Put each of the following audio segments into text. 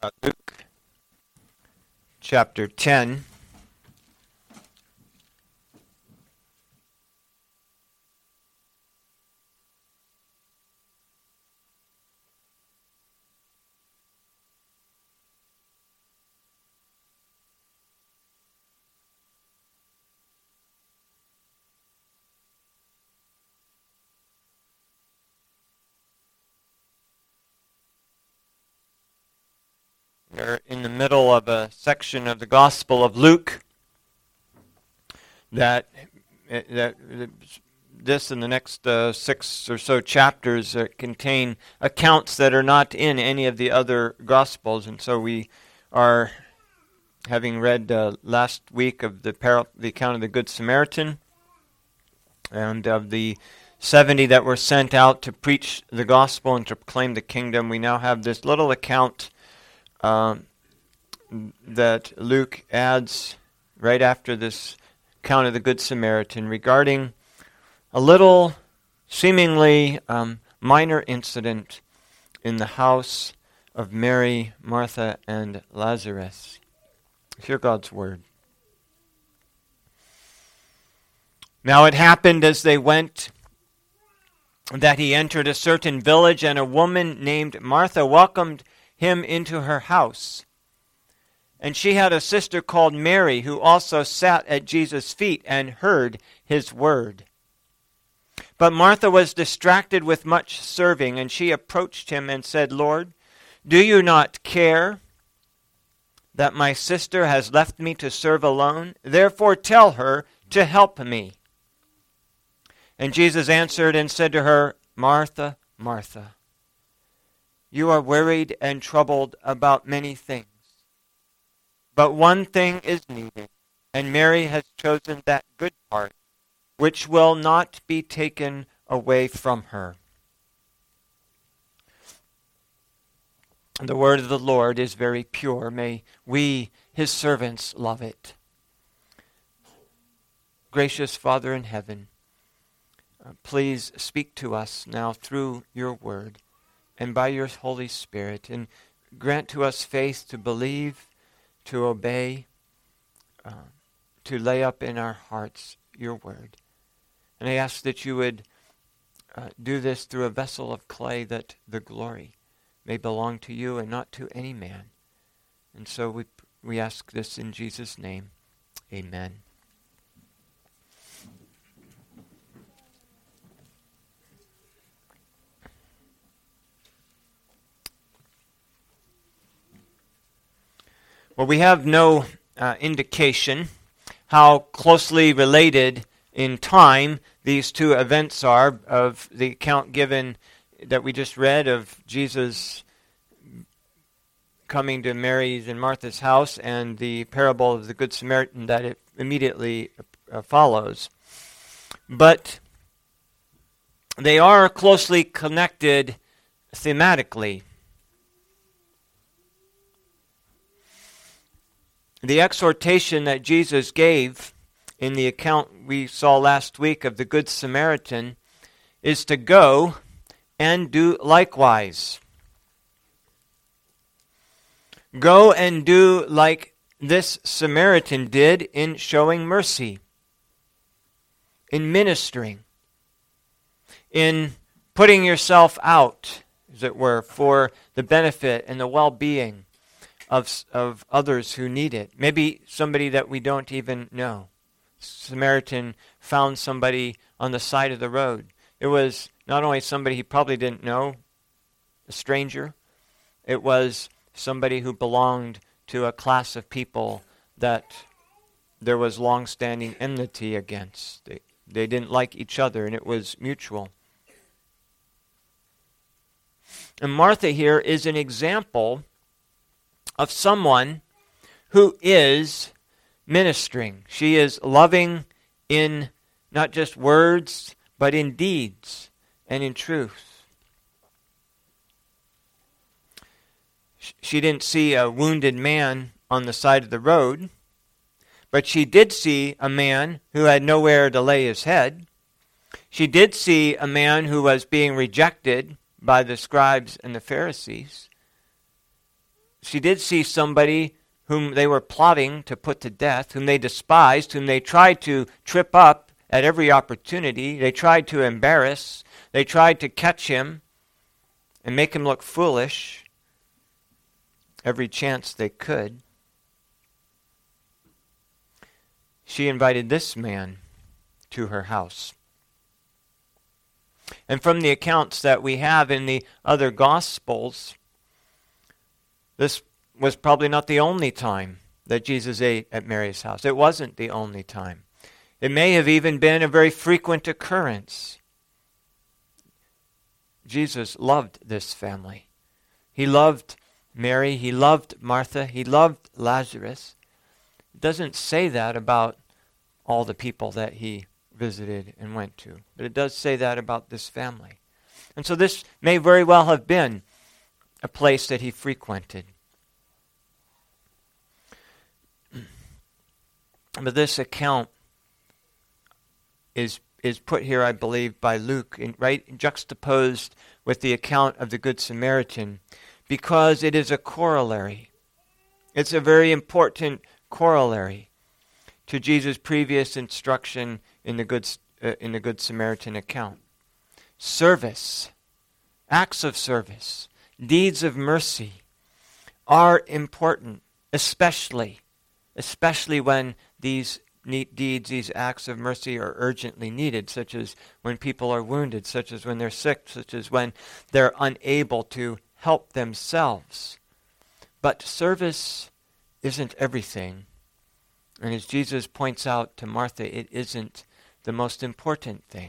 Luke chapter 10. We're in the middle of a section of the Gospel of Luke that this and the next 6 or so chapters contain accounts that are not in any of the other Gospels. And so we are, having read last week of the account of the Good Samaritan and of the 70 that were sent out to preach the gospel and to proclaim the kingdom, we now have this little account that Luke adds right after this account of the Good Samaritan regarding a little seemingly minor incident in the house of Mary, Martha, and Lazarus. Hear God's word. Now it happened as they went that he entered a certain village, and a woman named Martha welcomed him into her house. And she had a sister called Mary, who also sat at Jesus' feet and heard his word. But Martha was distracted with much serving, and she approached him and said, "Lord, do you not care that my sister has left me to serve alone? Therefore tell her to help me." And Jesus answered and said to her, "Martha, Martha, you are worried and troubled about many things. But one thing is needed, and Mary has chosen that good part, which will not be taken away from her." The word of the Lord is very pure. May we, his servants, love it. Gracious Father in heaven, please speak to us now through your word and by your Holy Spirit, and grant to us faith to believe, to obey, to lay up in our hearts your word. And I ask that you would do this through a vessel of clay, that the glory may belong to you and not to any man. And so we ask this in Jesus' name. Amen. Well, we have no indication how closely related in time these two events are of the account given that we just read of Jesus coming to Mary's and Martha's house and the parable of the Good Samaritan that it immediately follows. But they are closely connected thematically. The exhortation that Jesus gave in the account we saw last week of the Good Samaritan is to go and do likewise. Go and do like this Samaritan did in showing mercy, in ministering, in putting yourself out, as it were, for the benefit and the well-being of others who need it. Maybe somebody that we don't even know. Samaritan found somebody on the side of the road. It was not only somebody he probably didn't know, a stranger. It was somebody who belonged to a class of people that there was long-standing enmity against. They didn't like each other, and it was mutual. And Martha here is an example of someone who is ministering. She is loving in not just words, but in deeds and in truth. She didn't see a wounded man on the side of the road, but she did see a man who had nowhere to lay his head. She did see a man who was being rejected by the scribes and the Pharisees. She did see somebody whom they were plotting to put to death, whom they despised, whom they tried to trip up at every opportunity. They tried to embarrass. They tried to catch him and make him look foolish every chance they could. She invited this man to her house. And from the accounts that we have in the other Gospels, this was probably not the only time that Jesus ate at Mary's house. It wasn't the only time. It may have even been a very frequent occurrence. Jesus loved this family. He loved Mary. He loved Martha. He loved Lazarus. It doesn't say that about all the people that he visited and went to, but it does say that about this family. And so this may very well have been a place that he frequented. But this account is put here, I believe, by Luke, right juxtaposed with the account of the Good Samaritan, because it is a corollary. It's a very important corollary to Jesus' previous instruction in the Good Samaritan account. Service, acts of service, deeds of mercy are important, especially when these deeds, these acts of mercy are urgently needed, such as when people are wounded, such as when they're sick, such as when they're unable to help themselves. But service isn't everything. And as Jesus points out to Martha, it isn't the most important thing.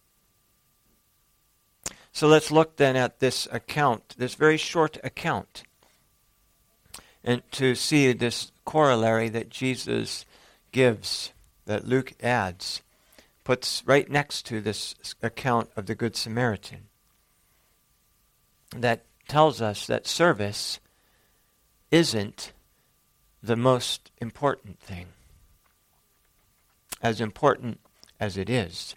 So let's look then at this account, this very short account, and to see this corollary that Jesus gives, that Luke adds, puts right next to this account of the Good Samaritan, that tells us that service isn't the most important thing, as important as it is.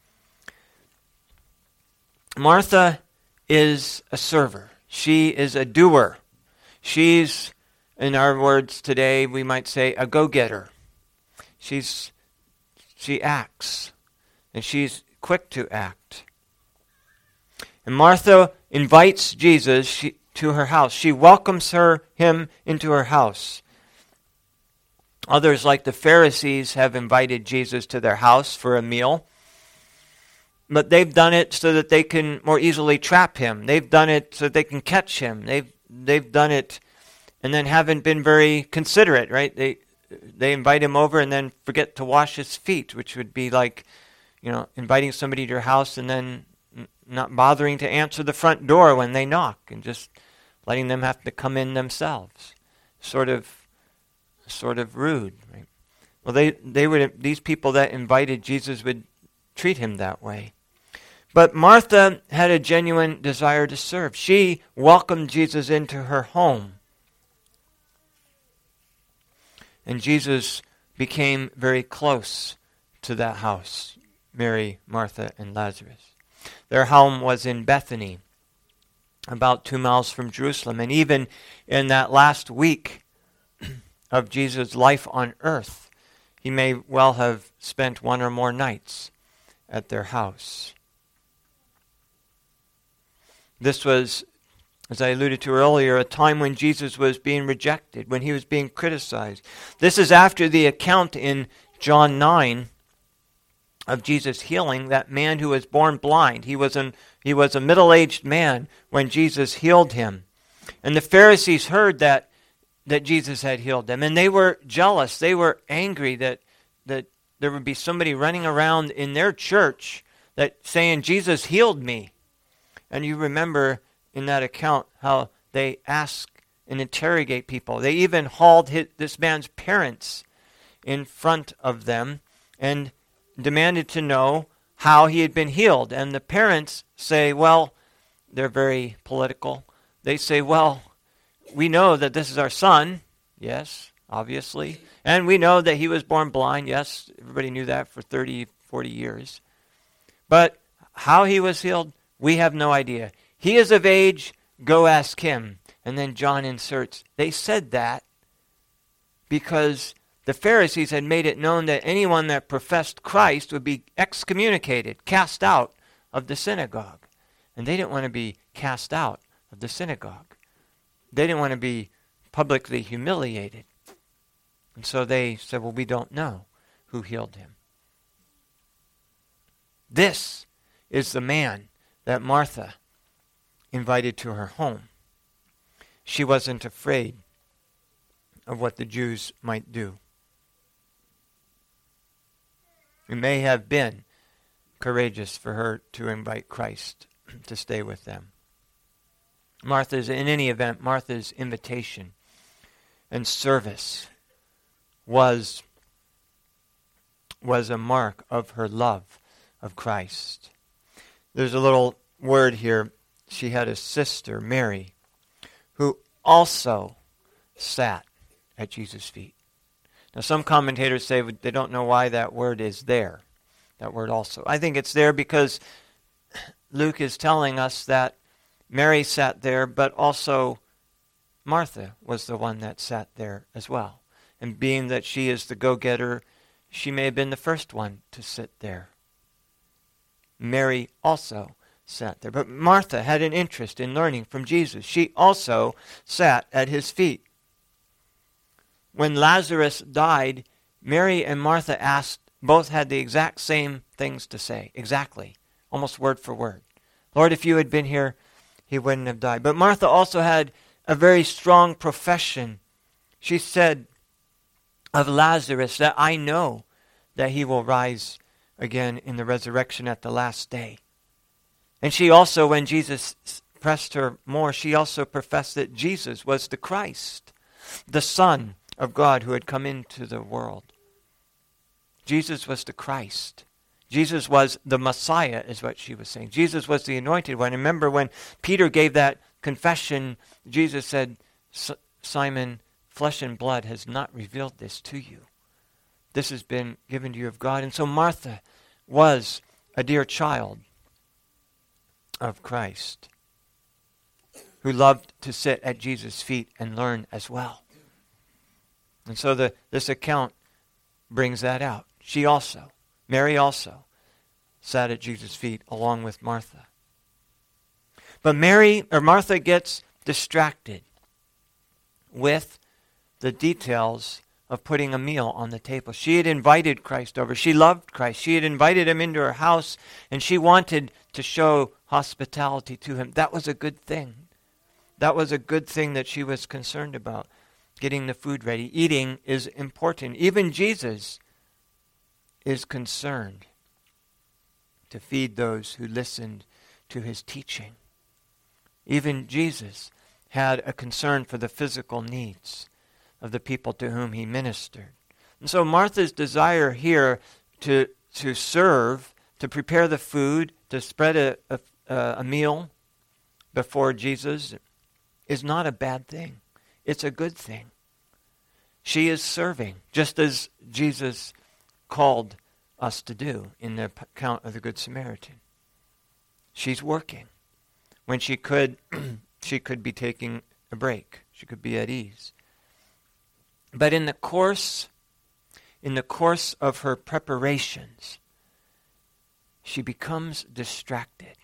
Martha is a server. She is a doer. She's, in our words today, we might say, a go-getter. She acts, and she's quick to act. And Martha invites Jesus to her house. She welcomes him into her house. Others, like the Pharisees, have invited Jesus to their house for a meal. But they've done it so that they can more easily trap him. They've done it so that they can catch him. They've done it and then haven't been very considerate, right? They invite him over and then forget to wash his feet, which would be like, inviting somebody to your house and then not bothering to answer the front door when they knock and just letting them have to come in themselves. Sort of rude, right? Well, these people that invited Jesus would treat him that way. But Martha had a genuine desire to serve. She welcomed Jesus into her home. And Jesus became very close to that house, Mary, Martha, and Lazarus. Their home was in Bethany, about 2 miles from Jerusalem. And even in that last week of Jesus' life on earth, he may well have spent 1 or more nights at their house. This was, as I alluded to earlier, a time when Jesus was being rejected, when he was being criticized. This is after the account in John 9 of Jesus healing that man who was born blind. He was a middle-aged man when Jesus healed him. And the Pharisees heard that Jesus had healed them, and they were jealous. They were angry that there would be somebody running around in their church that saying, Jesus healed me. And you remember in that account how they ask and interrogate people. They even hauled this man's parents in front of them and demanded to know how he had been healed. And the parents say, well, they're very political. They say, well, we know that this is our son. Yes, obviously. And we know that he was born blind. Yes, everybody knew that for 30, 40 years. But how he was healed, we have no idea. He is of age, go ask him. And then John inserts, they said that because the Pharisees had made it known that anyone that professed Christ would be excommunicated, cast out of the synagogue. And they didn't want to be cast out of the synagogue. They didn't want to be publicly humiliated. And so they said, well, we don't know who healed him. This is the man that Martha invited to her home. She wasn't afraid of what the Jews might do. It may have been courageous for her to invite Christ to stay with them. In any event, Martha's invitation and service was a mark of her love of Christ. There's a little word here. She had a sister, Mary, who also sat at Jesus' feet. Now, some commentators say they don't know why that word is there, that word also. I think it's there because Luke is telling us that Mary sat there, but also Martha was the one that sat there as well. And being that she is the go-getter, she may have been the first one to sit there. Mary also sat there. But Martha had an interest in learning from Jesus. She also sat at his feet. When Lazarus died, Mary and Martha both had the exact same things to say. Exactly. Almost word for word. Lord, if you had been here, he wouldn't have died. But Martha also had a very strong profession. She said of Lazarus that I know that he will rise again in the resurrection at the last day. And she also, when Jesus pressed her more, she also professed that Jesus was the Christ, the Son of God who had come into the world. Jesus was the Christ. Jesus was the Messiah, is what she was saying. Jesus was the anointed one. Remember when Peter gave that confession, Jesus said, Simon, flesh and blood has not revealed this to you. This has been given to you of God. And so Martha was a dear child of Christ who loved to sit at Jesus' feet and learn as well. And so this account brings that out. Mary also, sat at Jesus' feet along with Martha. But Martha gets distracted with the details of putting a meal on the table. She had invited Christ over. She loved Christ. She had invited him into her house, and she wanted to show hospitality to him. That was a good thing. That was a good thing that she was concerned about, getting the food ready. Eating is important. Even Jesus is concerned to feed those who listened to his teaching. Even Jesus had a concern for the physical needs of the people to whom he ministered. And so Martha's desire here to serve, to prepare the food, to spread a meal before Jesus is not a bad thing. It's a good thing. She is serving, just as Jesus called us to do in the account of the Good Samaritan. She's working. When she could, she could be taking a break. She could be at ease. But in the course of her preparations, she becomes distracted.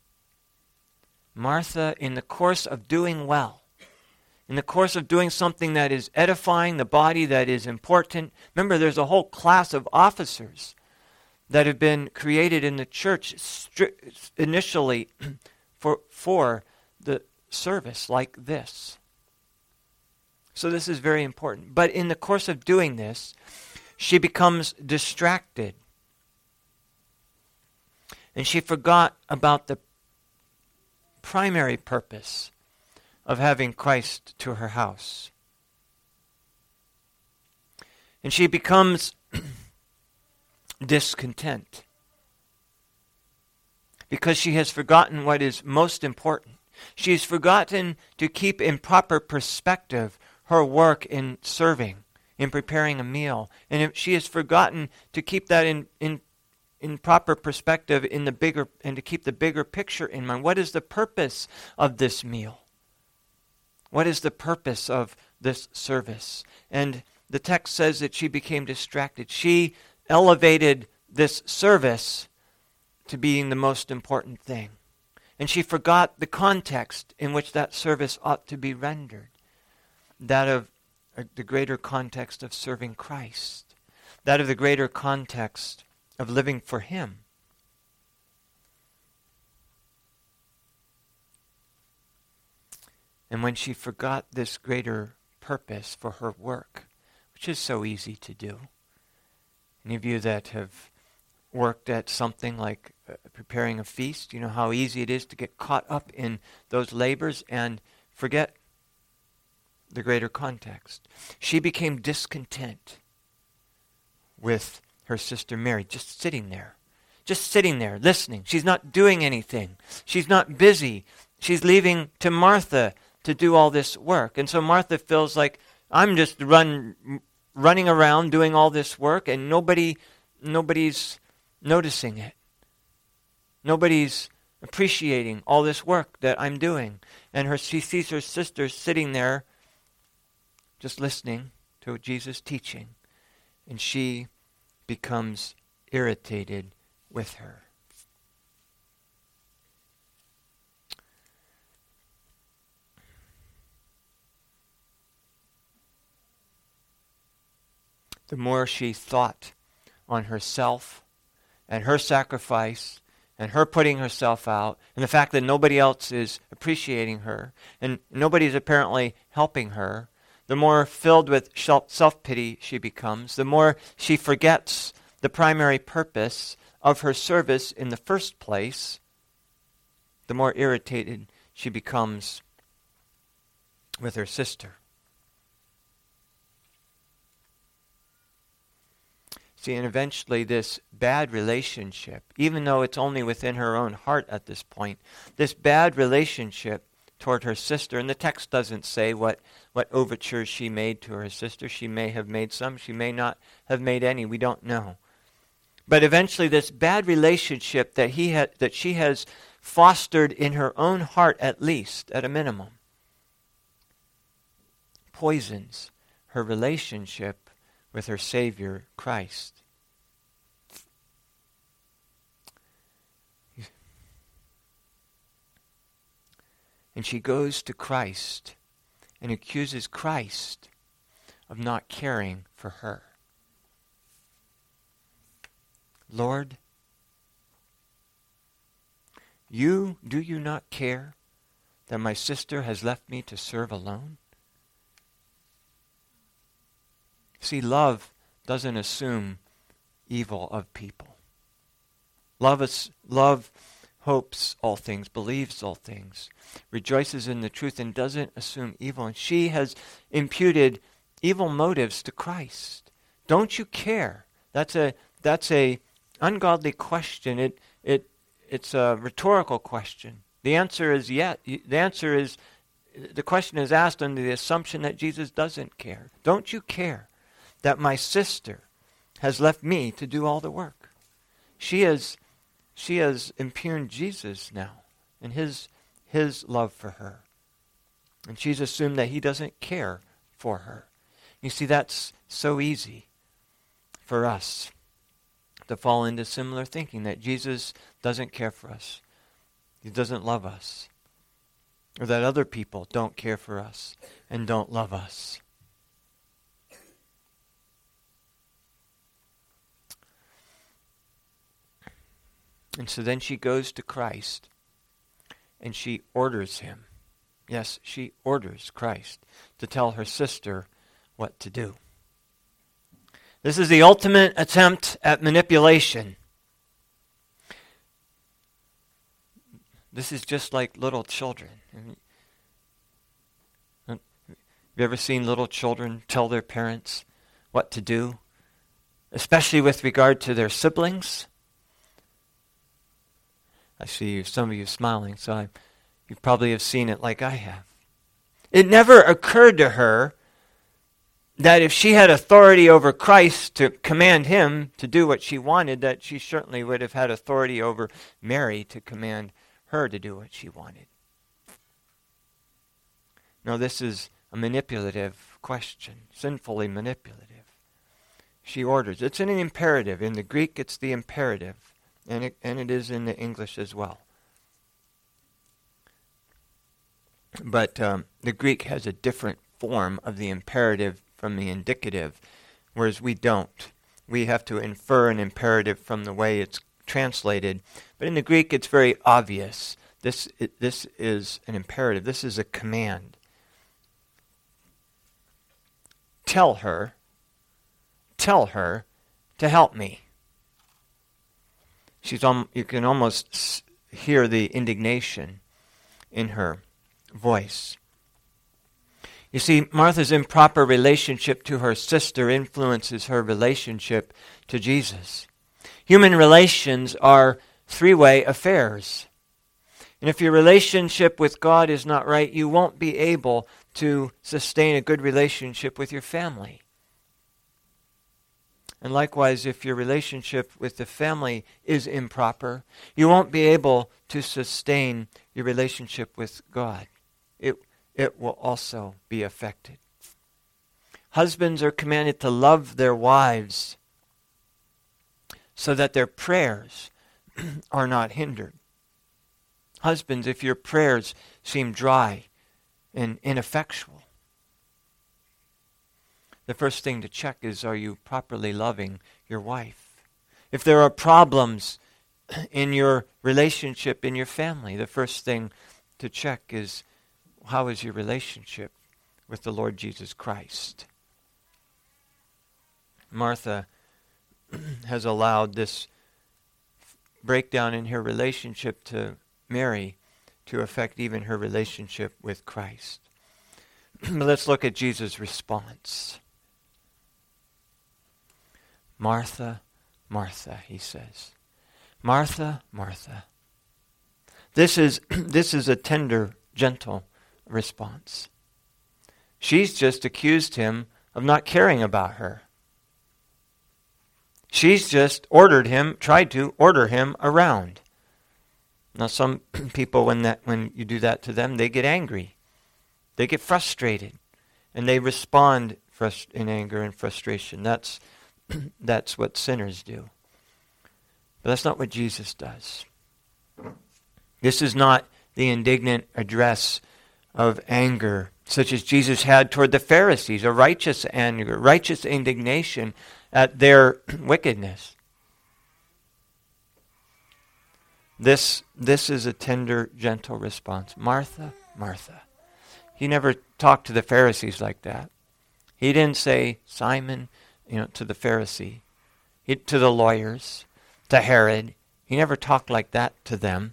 Martha, in the course of doing well, in the course of doing something that is edifying the body, that is important. Remember, there's a whole class of officers that have been created in the church initially for the service like this. So this is very important. But in the course of doing this, she becomes distracted. And she forgot about the primary purpose of having Christ to her house. And she becomes discontent because she has forgotten what is most important. She has forgotten to keep in proper perspective her work in serving, in preparing a meal. And she has forgotten to keep that in proper perspective in the bigger, and to keep the bigger picture in mind. What is the purpose of this meal? What is the purpose of this service? And the text says that she became distracted. She elevated this service to being the most important thing. And she forgot the context in which that service ought to be rendered. That of the greater context of serving Christ. That of the greater context of living for Him. And when she forgot this greater purpose for her work, which is so easy to do. Any of you that have worked at something like preparing a feast, you know how easy it is to get caught up in those labors and forget the greater context. She became discontent with her sister Mary, just sitting there, listening. She's not doing anything. She's not busy. She's leaving to Martha to do all this work. And so Martha feels like, I'm just running around doing all this work, and nobody's noticing it. Nobody's appreciating all this work that I'm doing. And she sees her sister sitting there just listening to Jesus teaching. And she becomes irritated with her. The more she thought on herself and her sacrifice and her putting herself out and the fact that nobody else is appreciating her and nobody's apparently helping her, the more filled with self-pity she becomes, the more she forgets the primary purpose of her service in the first place, the more irritated she becomes with her sister. See, and eventually this bad relationship, even though it's only within her own heart at this point, this bad relationship toward her sister, and the text doesn't say what overtures she made to her sister. She may have made some, she may not have made any, we don't know. But eventually this bad relationship that she has fostered in her own heart, at least, at a minimum, poisons her relationship with her Savior, Christ. And she goes to Christ and accuses Christ of not caring for her. Lord, do you not care that my sister has left me to serve alone? See, love doesn't assume evil of people. Love hopes all things, believes all things, rejoices in the truth, and doesn't assume evil. And she has imputed evil motives to Christ. Don't you care? That's a ungodly question. It's a rhetorical question. The answer is yes. The question is asked under the assumption that Jesus doesn't care. Don't you care that my sister has left me to do all the work? She has impugned Jesus now and his love for her. And she's assumed that he doesn't care for her. You see, that's so easy for us to fall into similar thinking, that Jesus doesn't care for us. He doesn't love us. Or that other people don't care for us and don't love us. And so then she goes to Christ and she orders him. Yes, she orders Christ to tell her sister what to do. This is the ultimate attempt at manipulation. This is just like little children. Have you ever seen little children tell their parents what to do? Especially with regard to their siblings? I see some of you smiling, so you probably have seen it like I have. It never occurred to her that if she had authority over Christ to command him to do what she wanted, that she certainly would have had authority over Mary to command her to do what she wanted. No, this is a manipulative question, sinfully manipulative. She orders. It's an imperative. In the Greek, it's the imperative, and it is in the English as well. But the Greek has a different form of the imperative from the indicative, whereas we don't. We have to infer an imperative from the way it's translated. But in the Greek, it's very obvious. This is an imperative. This is a command. Tell her to help me. You can almost hear the indignation in her voice. You see, Martha's improper relationship to her sister influences her relationship to Jesus. Human relations are three-way affairs. And if your relationship with God is not right, you won't be able to sustain a good relationship with your family. And likewise, if your relationship with the family is improper, you won't be able to sustain your relationship with God. It will also be affected. Husbands are commanded to love their wives so that their prayers are not hindered. Husbands, if your prayers seem dry and ineffectual, the first thing to check is, are you properly loving your wife? If there are problems in your relationship, in your family, the first thing to check is, how is your relationship with the Lord Jesus Christ? Martha has allowed this breakdown in her relationship to Mary to affect even her relationship with Christ. Let's look at Jesus' response. Martha, Martha, he says. Martha, Martha. This is a tender, gentle response. She's just accused him of not caring about her. She's just tried to order him around. Now some people, when you do that to them, they get angry. They get frustrated. And they respond in anger and frustration. That's what sinners do. But that's not what Jesus does. This is not the indignant address of anger, such as Jesus had toward the Pharisees, a righteous anger, righteous indignation at their wickedness. This is a tender, gentle response. Martha, Martha. He never talked to the Pharisees like that. He didn't say, Simon, to the Pharisee, to the lawyers, to Herod. He never talked like that to them.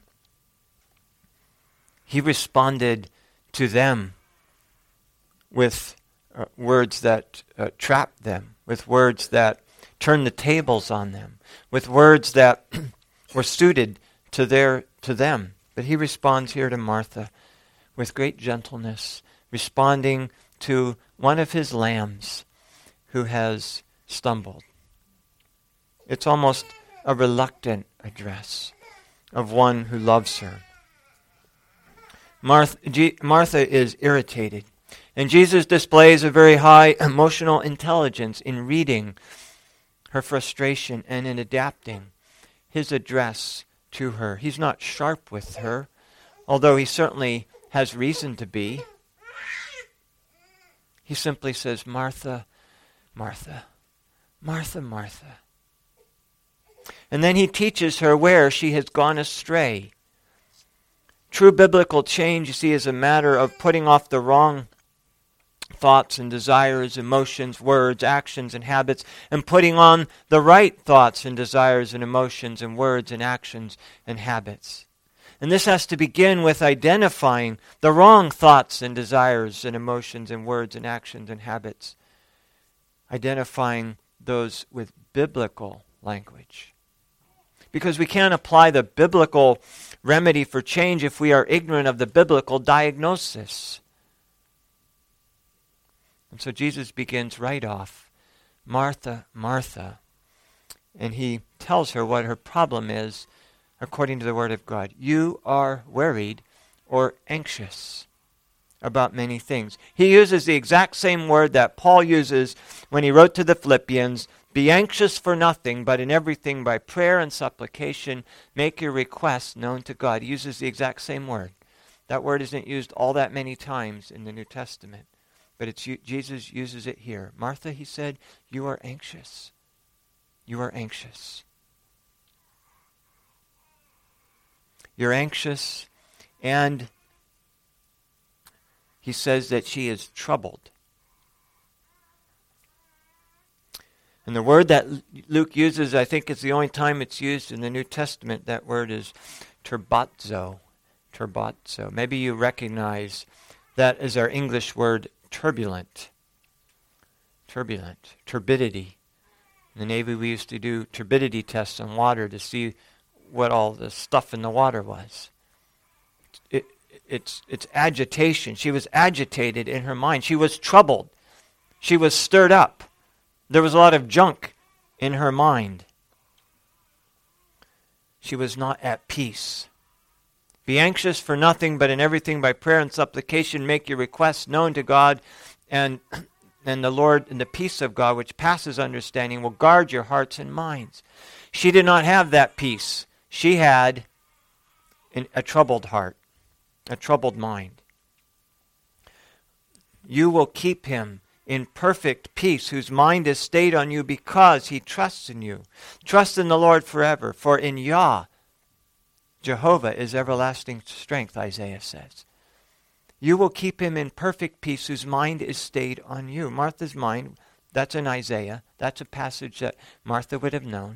He responded to them with words that trapped them, with words that turned the tables on them, with words that were suited to them. But he responds here to Martha with great gentleness, responding to one of his lambs who has stumbled. It's almost a reluctant address of one who loves her. Martha is irritated, and Jesus displays a very high emotional intelligence in reading her frustration and in adapting his address to her. He's not sharp with her, although he certainly has reason to be. He simply says, Martha, Martha, Martha, Martha. And then he teaches her where she has gone astray. True biblical change, you see, is a matter of putting off the wrong thoughts and desires, emotions, words, actions, and habits, and putting on the right thoughts and desires and emotions and words and actions and habits. And this has to begin with identifying the wrong thoughts and desires and emotions and words and actions and habits. Identifying those with biblical language. Because we can't apply the biblical remedy for change if we are ignorant of the biblical diagnosis. And so Jesus begins right off, Martha, Martha, and he tells her what her problem is according to the Word of God. You are worried or anxious about many things. He uses the exact same word that Paul uses when he wrote to the Philippians, be anxious for nothing, but in everything by prayer and supplication, make your requests known to God. He uses the exact same word. That word isn't used all that many times in the New Testament, but Jesus uses it here. Martha, he said, you are anxious. You are anxious. You're anxious, and he says that she is troubled. And the word that Luke uses, I think it's the only time it's used in the New Testament. That word is turbazo. Turbazo. Maybe you recognize that as our English word turbulent. Turbulent. Turbidity. In the Navy we used to do turbidity tests on water to see what all the stuff in the water was. It's agitation. She was agitated in her mind. She was troubled. She was stirred up. There was a lot of junk in her mind. She was not at peace. Be anxious for nothing, but in everything by prayer and supplication make your requests known to God, and the Lord and the peace of God, which passes understanding, will guard your hearts and minds. She did not have that peace. She had a troubled heart, a troubled mind. You will keep him in perfect peace, whose mind is stayed on you because he trusts in you. Trust in the Lord forever, for in Yah, Jehovah is everlasting strength, Isaiah says. You will keep him in perfect peace, whose mind is stayed on you. Martha's mind, that's in Isaiah. That's a passage that Martha would have known.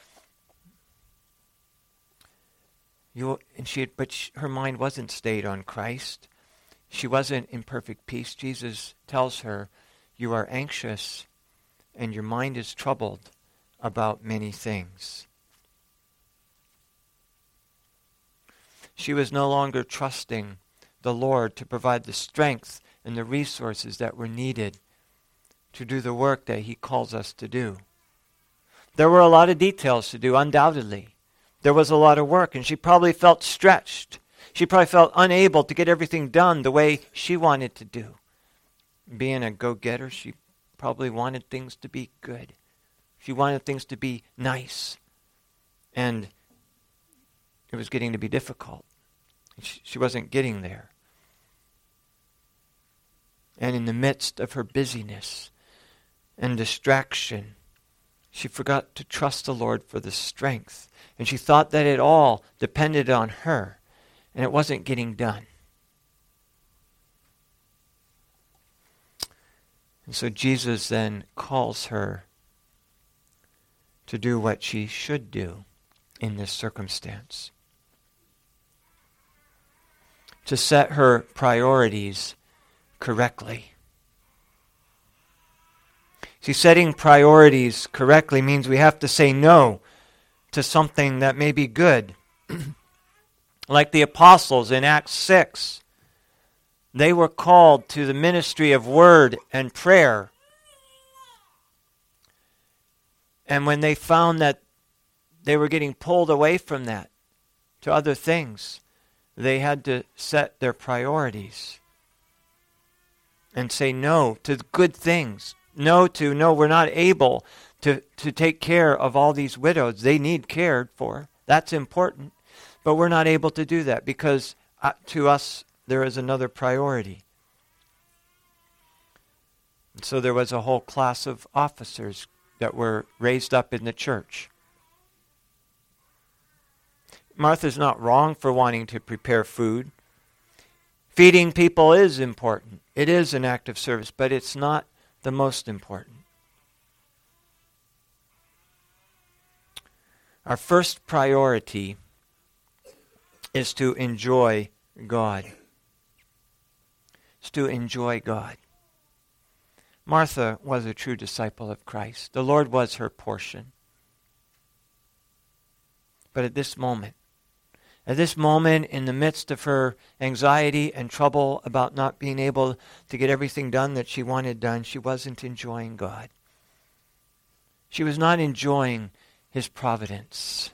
But her mind wasn't stayed on Christ. She wasn't in perfect peace. Jesus tells her, you are anxious and your mind is troubled about many things. She was no longer trusting the Lord to provide the strength and the resources that were needed to do the work that he calls us to do. There were a lot of details to do, undoubtedly. There was a lot of work, and she probably felt stretched. She probably felt unable to get everything done the way she wanted to do. Being a go-getter, she probably wanted things to be good. She wanted things to be nice. And it was getting to be difficult. She wasn't getting there. And in the midst of her busyness and distraction, she forgot to trust the Lord for the strength. And she thought that it all depended on her. And it wasn't getting done. And so Jesus then calls her to do what she should do in this circumstance. To set her priorities correctly. See, setting priorities correctly means we have to say no to something that may be good. Like the apostles in Acts 6. They were called to the ministry of word and prayer. And when they found that they were getting pulled away from that to other things, they had to set their priorities and say no to good things. No, we're not able to take care of all these widows. They need cared for. That's important. But we're not able to do that because to us there is another priority. And so there was a whole class of officers that were raised up in the church. Martha's not wrong for wanting to prepare food. Feeding people is important. It is an act of service, but it's not the most important. Our first priority is to enjoy God. It's to enjoy God. Martha was a true disciple of Christ. The Lord was her portion. But at this moment, in the midst of her anxiety and trouble about not being able to get everything done that she wanted done, she wasn't enjoying God. She was not enjoying his providence.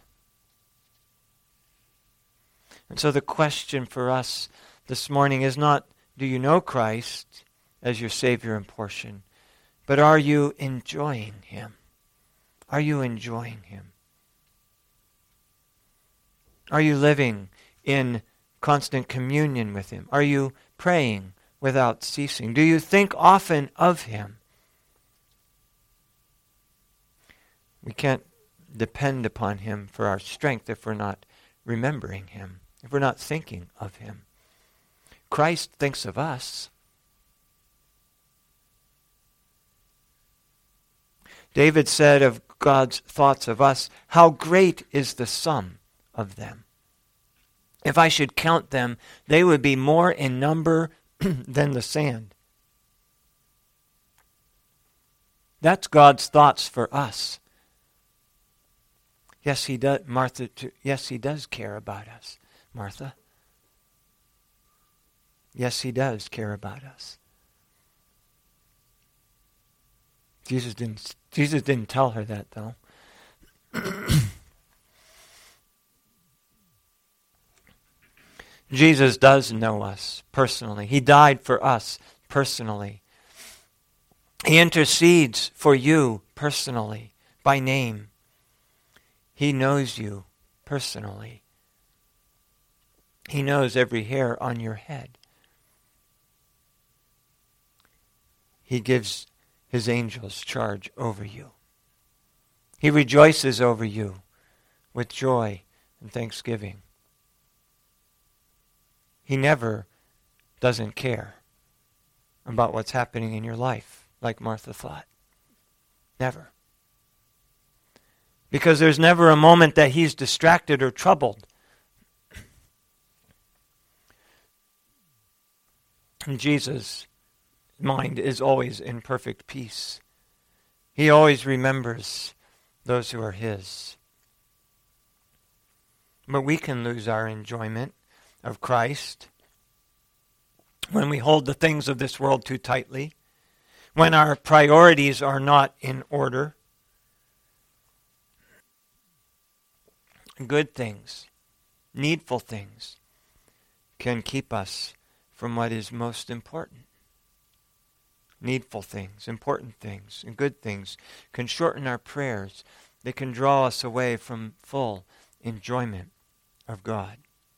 And so the question for us this morning is not Do you know Christ as your Savior and portion? But are you enjoying Him? Are you enjoying Him? Are you living in constant communion with Him? Are you praying without ceasing? Do you think often of Him? We can't depend upon Him for our strength if we're not remembering Him, if we're not thinking of Him. Christ thinks of us. David said of God's thoughts of us, how great is the sum of them. If I should count them, they would be more in number than the sand. That's God's thoughts for us. Yes, He does, Martha. Yes, He does care about us, Martha. Yes, He does care about us. Jesus didn't tell her that, though. Jesus does know us personally. He died for us personally. He intercedes for you personally, by name. He knows you personally. He knows every hair on your head. He gives His angels charge over you. He rejoices over you with joy and thanksgiving. He never doesn't care about what's happening in your life, like Martha thought. Never. Because there's never a moment that He's distracted or troubled. And Jesus' mind is always in perfect peace. He always remembers those who are His. But we can lose our enjoyment of Christ when we hold the things of this world too tightly, when our priorities are not in order. Good things, needful things, can keep us from what is most important. Needful things, important things, and good things can shorten our prayers. They can draw us away from full enjoyment of God.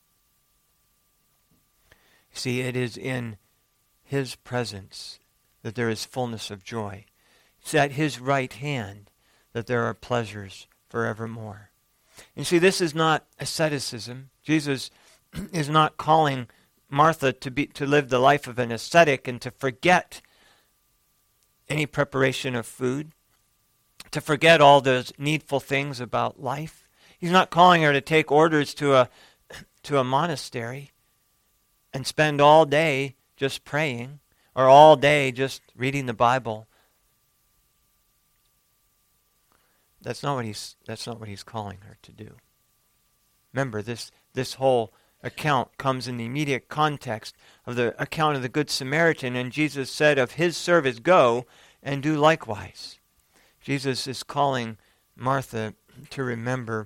See, it is in His presence that there is fullness of joy. It's at His right hand that there are pleasures forevermore. And see, this is not asceticism. Jesus is not calling Martha to live the life of an ascetic and to forget any preparation of food, to forget all those needful things about life. He's not calling her to take orders to a monastery and spend all day just praying or all day just reading the Bible. That's not what he's calling her to do. Remember, this whole account comes in the immediate context of the account of the Good Samaritan, and Jesus said of His service, go and do likewise. Jesus is calling Martha to remember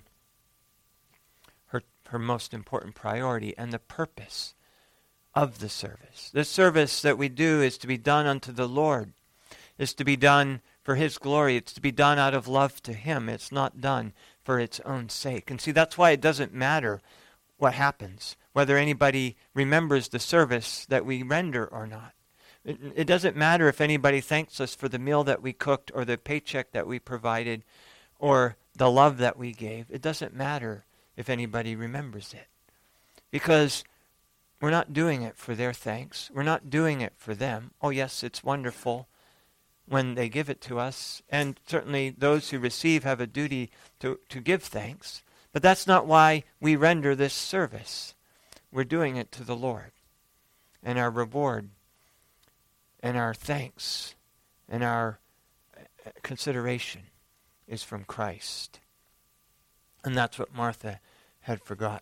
her most important priority and the purpose of the service. The service that we do is to be done unto the Lord. It's to be done for His glory. It's to be done out of love to Him. It's not done for its own sake. And see, that's why it doesn't matter what happens, whether anybody remembers the service that we render or not. It doesn't matter if anybody thanks us for the meal that we cooked or the paycheck that we provided or the love that we gave. It doesn't matter if anybody remembers it. Because we're not doing it for their thanks. We're not doing it for them. Oh yes, it's wonderful when they give it to us. And certainly those who receive have a duty to give thanks. But that's not why we render this service. We're doing it to the Lord. And our reward and our thanks and our consideration is from Christ. And that's what Martha had forgotten.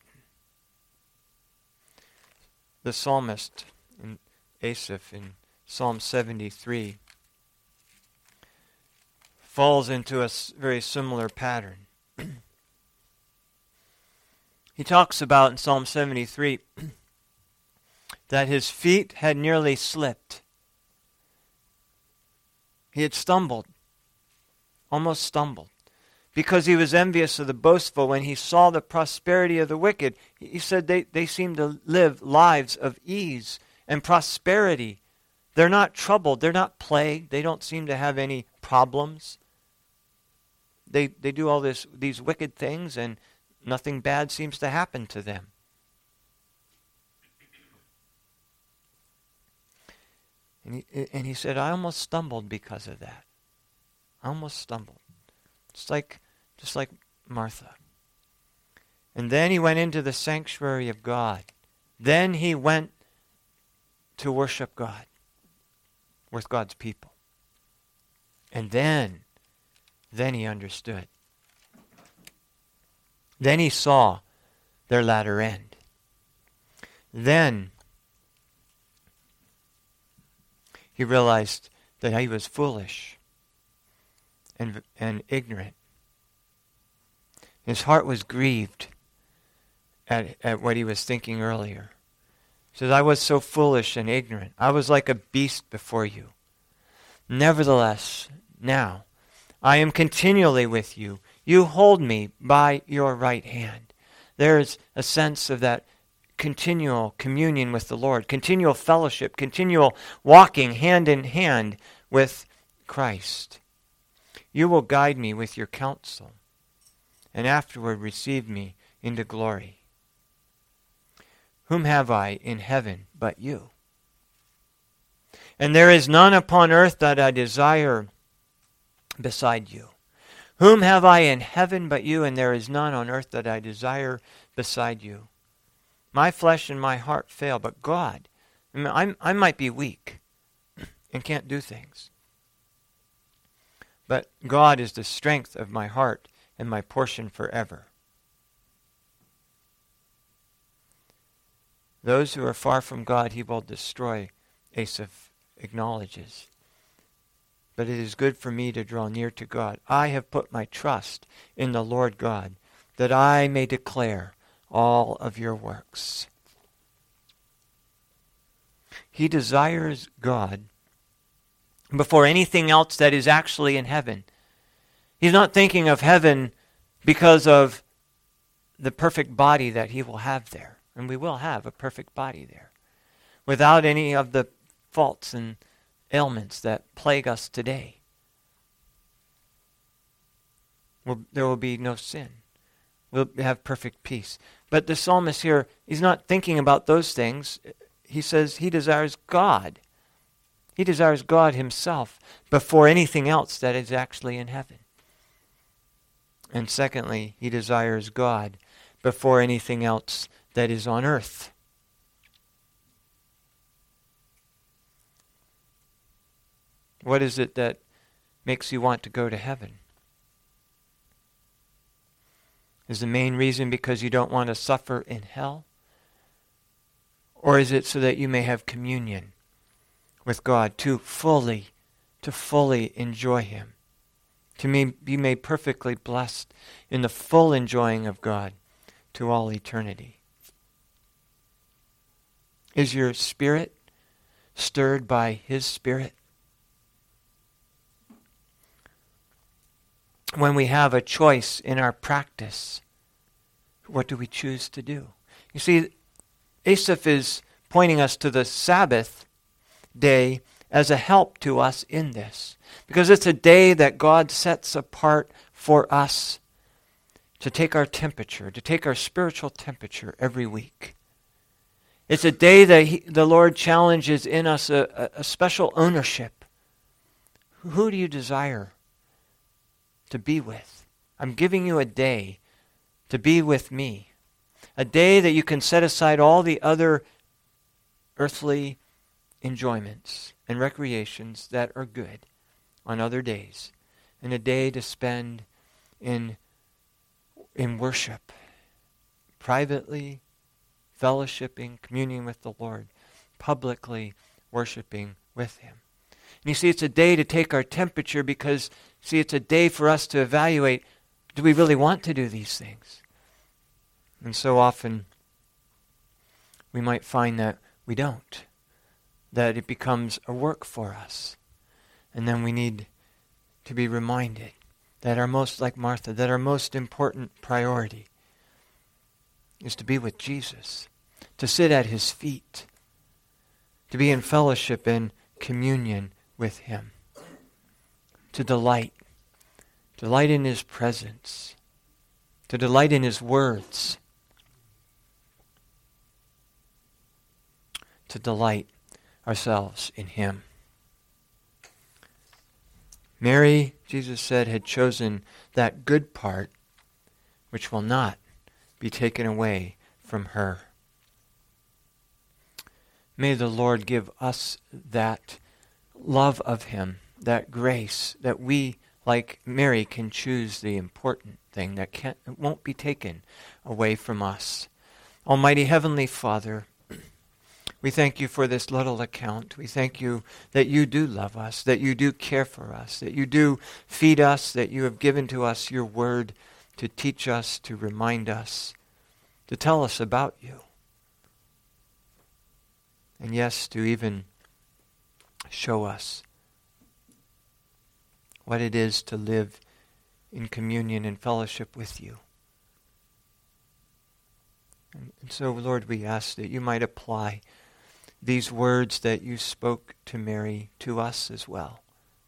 The psalmist, Asaph, in Psalm 73, falls into a very similar pattern. He talks about, in Psalm 73, that his feet had nearly slipped. He had stumbled, almost stumbled, because he was envious of the boastful when he saw the prosperity of the wicked. He said they seem to live lives of ease and prosperity. They're not troubled. They're not plagued. They don't seem to have any problems. They do all these wicked things, and nothing bad seems to happen to them. And he said, I almost stumbled because of that. I almost stumbled. Just like Martha. And then he went into the sanctuary of God. Then he went to worship God with God's people. And then he understood. Then he saw their latter end. Then he realized that he was foolish and ignorant. His heart was grieved at what he was thinking earlier. He says, I was so foolish and ignorant. I was like a beast before you. Nevertheless, now, I am continually with you. You hold me by your right hand. There is a sense of that continual communion with the Lord, continual fellowship, continual walking hand in hand with Christ. You will guide me with your counsel, and afterward receive me into glory. Whom have I in heaven but you? And there is none upon earth that I desire beside you. Whom have I in heaven but you? And there is none on earth that I desire beside you. My flesh and my heart fail, but God, I might be weak and can't do things. But God is the strength of my heart and my portion forever. Those who are far from God, he will destroy, Asaph acknowledges. But it is good for me to draw near to God. I have put my trust in the Lord God, that I may declare all of your works. He desires God before anything else that is actually in heaven. He's not thinking of heaven because of the perfect body that he will have there. And we will have a perfect body there, without any of the faults and ailments that plague us today. There will be no sin. We'll have perfect peace. But the psalmist here, he's not thinking about those things. He says he desires God. He desires God himself before anything else that is actually in heaven. And secondly, he desires God before anything else that is on earth. What is it that makes you want to go to heaven? Is the main reason because you don't want to suffer in hell? Or is it so that you may have communion with God, to fully enjoy him, to be made perfectly blessed in the full enjoying of God to all eternity? Is your spirit stirred by his Spirit? When we have a choice in our practice, what do we choose to do? You see, Asaph is pointing us to the Sabbath day as a help to us in this, because it's a day that God sets apart for us to take our temperature, to take our spiritual temperature every week. It's a day that the Lord challenges in us a special ownership. Who do you desire to be with? I'm giving you a day to be with me. A day that you can set aside all the other earthly enjoyments and recreations that are good on other days. And a day to spend in worship, privately fellowshipping, communing with the Lord, publicly worshiping with him. And you see, it's a day to take our temperature because, see, it's a day for us to evaluate, do we really want to do these things? And so often we might find that we don't. That it becomes a work for us. And then we need to be reminded that our most, like Martha, that our most important priority is to be with Jesus, to sit at his feet, to be in fellowship and communion with him, to delight in his presence, to delight in his words, to delight ourselves in him. Mary, Jesus said, had chosen that good part which will not be taken away from her. May the Lord give us that love of him, that grace, that we, like Mary, can choose the important thing that won't be taken away from us. Almighty Heavenly Father, we thank you for this little account. We thank you that you do love us, that you do care for us, that you do feed us, that you have given to us your word to teach us, to remind us, to tell us about you. And yes, to even show us what it is to live in communion and fellowship with you. And so, Lord, we ask that you might apply these words that you spoke to Mary to us as well.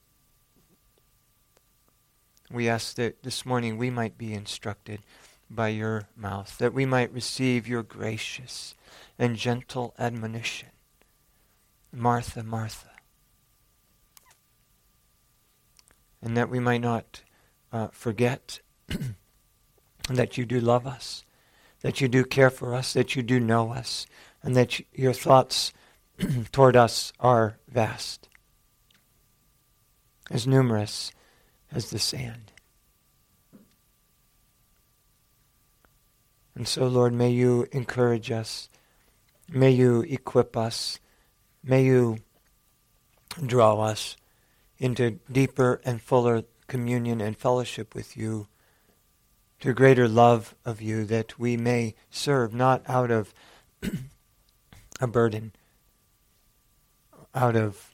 We ask that this morning we might be instructed by your mouth, that we might receive your gracious and gentle admonition. Martha, Martha. And that we might not forget that you do love us, that you do care for us, that you do know us, and that your thoughts toward us are vast, as numerous as the sand. And so, Lord, may you encourage us, may you equip us, may you draw us into deeper and fuller communion and fellowship with you, to greater love of you, that we may serve not out of a burden, out of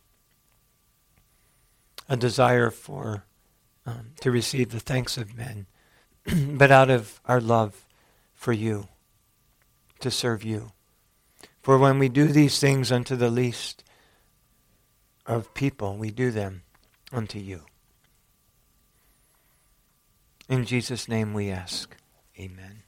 a desire for to receive the thanks of men, but out of our love for you, to serve you. For when we do these things unto the least of people, we do them unto you. In Jesus' name we ask. Amen.